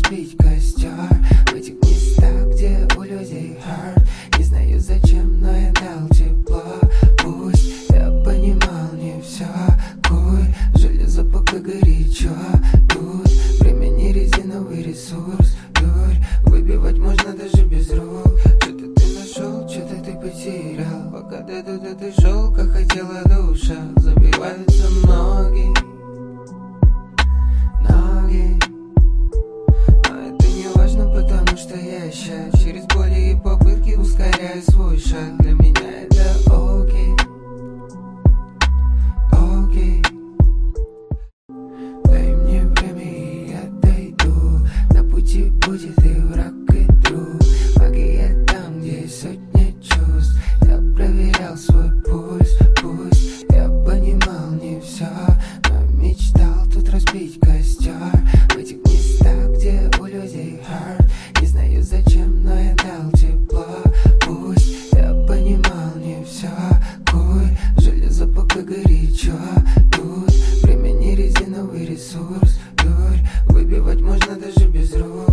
разбить костер. В этих местах, где у людей hurt. Не знаю зачем, но я дал тепло. Пусть я понимал не все. Куй, железо пока горячо. Тут время не резиновый ресурс. Дурь, выбивать можно даже без рук. Что-то ты нашел, что-то ты потерял. Пока ты туда ты шел, как хотела душа. Забиваются ноги. Но это не важно, потому что я щас через боли и попытки ускоряю свой шаг. Для меня это окей. Окей. Дай мне время и я дойду. На пути будет и враг, и друг. Магия там, где есть сотня чувств. Я проверял свой пульс. Пусть я понимал не все, но мечтал тут разбить костер. В этих местах, где у людей hurt. Не знаю зачем, но я дал тепло. Пусть я понимал не все. Куй, железо пока горит.